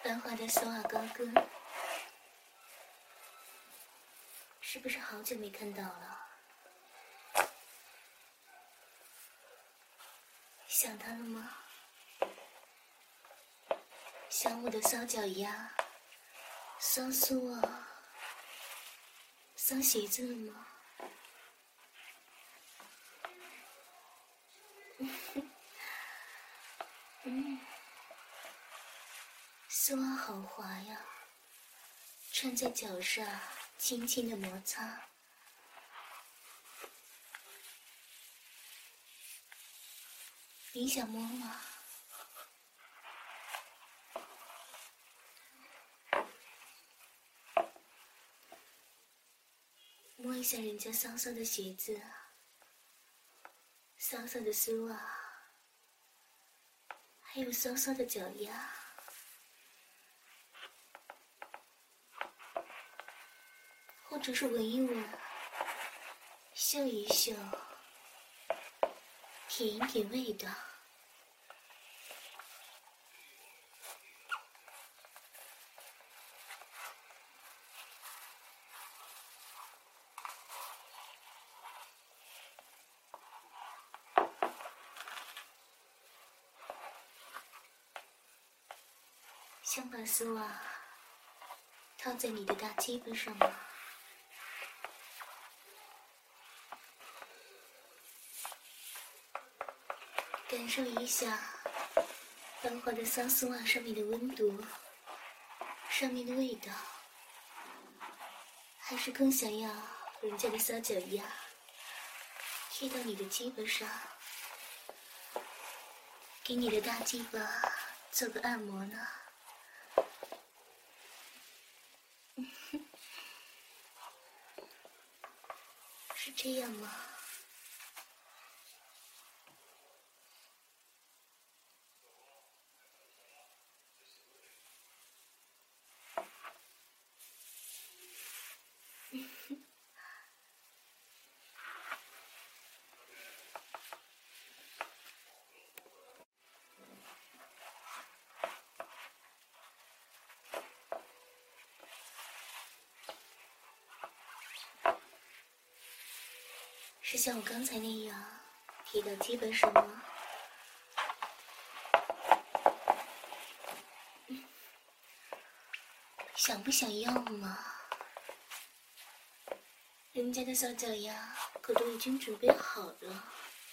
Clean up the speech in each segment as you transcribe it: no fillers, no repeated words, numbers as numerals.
繁华的索尔高歌，是不是好久没看到了？想他了吗？想我的骚脚丫、骚酥啊、骚鞋子了吗？丝袜好滑呀，穿在脚上轻轻的摩擦。你想摸吗？摸一下人家骚骚的鞋子，骚骚的丝袜，还有骚骚的脚丫。或者是闻一闻，嗅一嗅，品一品味道。想把丝袜套在你的大鸡巴上吗？感受一下繁华的骚丝袜上面的温度，上面的味道，还是更想要人家的骚脚丫贴到你的鸡巴上，给你的大鸡巴做个按摩呢？是这样吗？是像我刚才那样贴到鸡巴上吗？想不想要嘛？人家的小脚丫可都已经准备好了。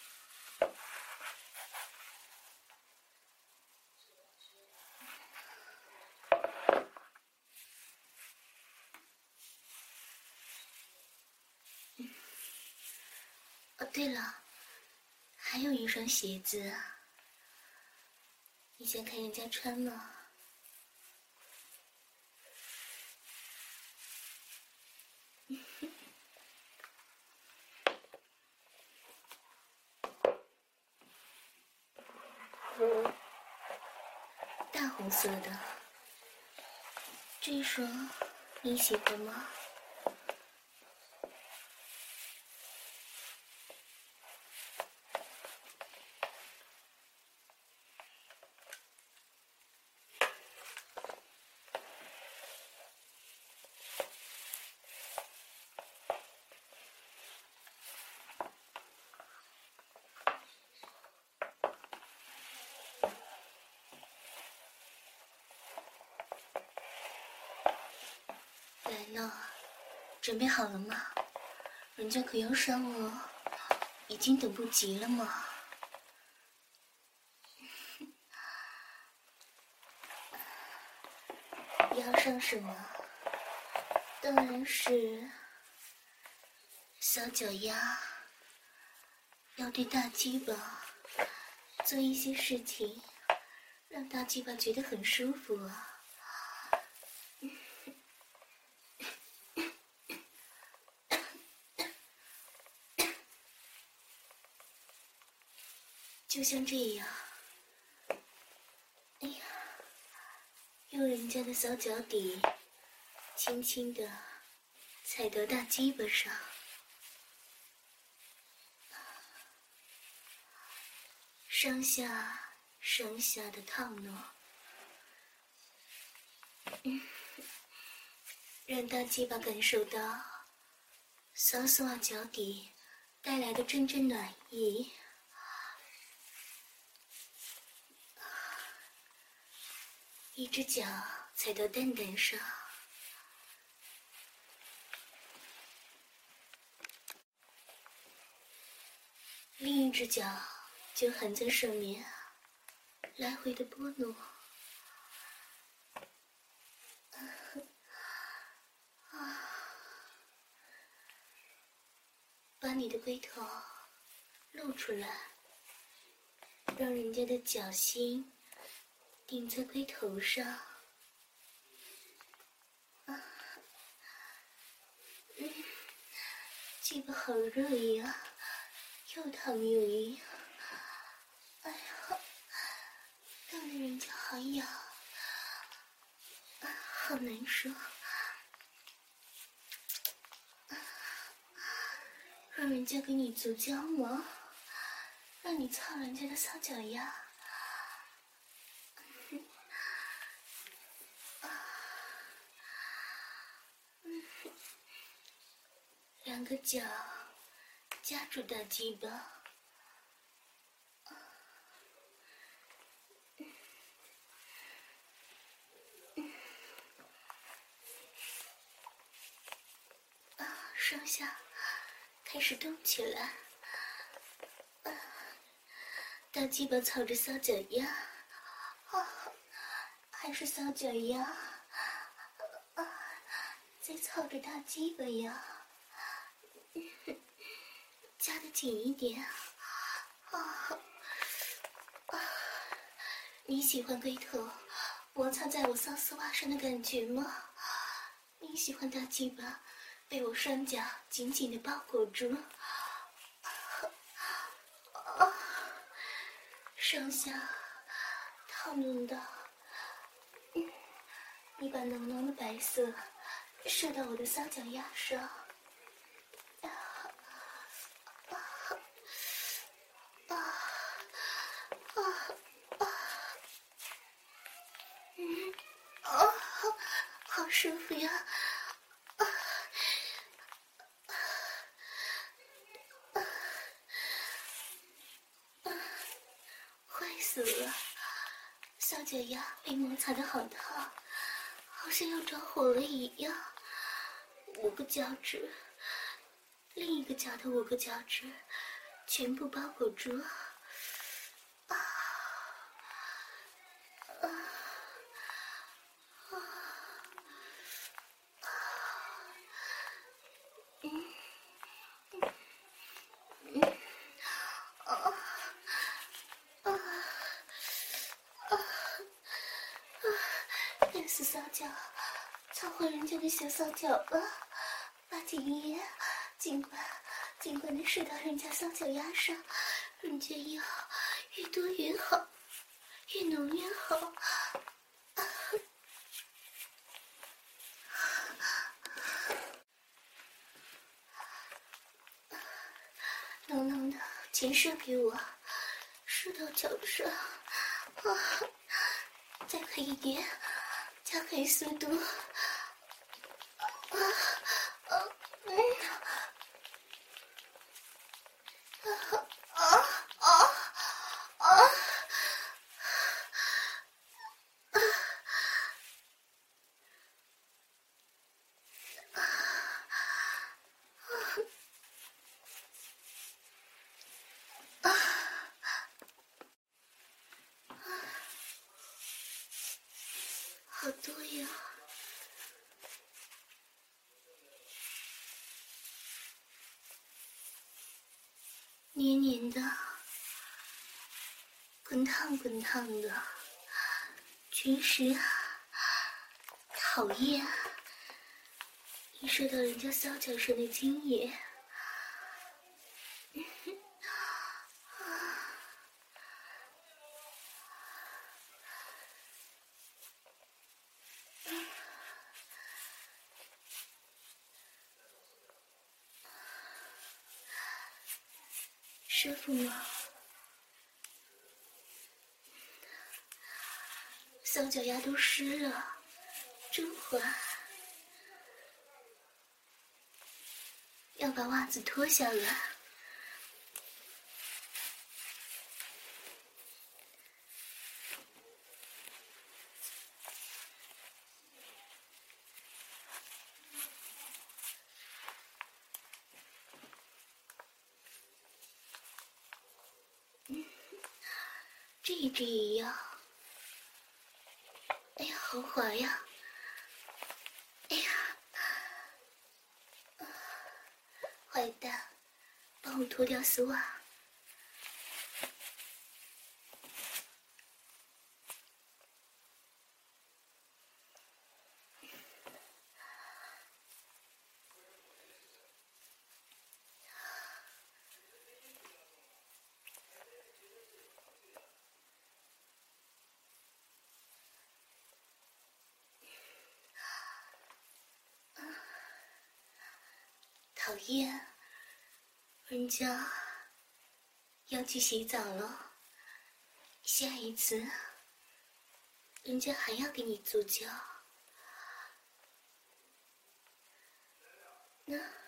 哦，对了，还有一双鞋子，你想看人家穿吗？大红色的，这一双你喜欢吗？来了，准备好了吗？人家可要上了，已经等不及了嘛。要上什么？当然是小脚丫，要对大鸡巴做一些事情，让大鸡巴觉得很舒服啊。就像这样，哎呀，用人家的小脚底轻轻地踩到大鸡巴上，上下的套弄， 让大鸡巴感受到骚丝袜脚底带来的阵阵暖意。一只脚踩到蛋蛋上，另一只脚就含在上面，来回的拨弄。把你的龟头露出来，让人家的脚心顶在龟头上。鸡巴好热呀，又烫又硬。哎呀，弄得人家好痒，好难受。让人家给你足胶吗？让你操人家的骚脚丫。两个脚夹住大鸡巴，上下开始动起来。大鸡巴操着骚脚丫，还是骚脚丫，再操着大鸡巴呀，夹得紧一点。你喜欢龟头摩擦在我骚丝袜上的感觉吗？你喜欢大鸡巴被我双脚紧紧地包裹住，上下套弄的，你把浓浓的白色射到我的骚脚丫上，好舒服呀！坏死了，小脚丫被摩擦得好烫，好像要着火了一样。5个脚趾，另一个脚的5个脚趾全部包裹住。干死骚脚，操坏人家的小骚脚了，把精液尽管的射到人家骚脚丫上，人家要越多越好，越浓越好。浓浓的全射给我，射到脚上，再快一点，加快速度。好多呀！黏黏的，滚烫滚烫的，真是讨厌！一射到人家骚脚上的精液，舒服吗？骚脚丫都湿了， 真滑。要把袜子脱下来。这一只也要。哎呀，好滑呀！哎呀，坏蛋，帮我脱掉丝袜。讨厌，人家要去洗澡了，下一次人家还要给你做脚。那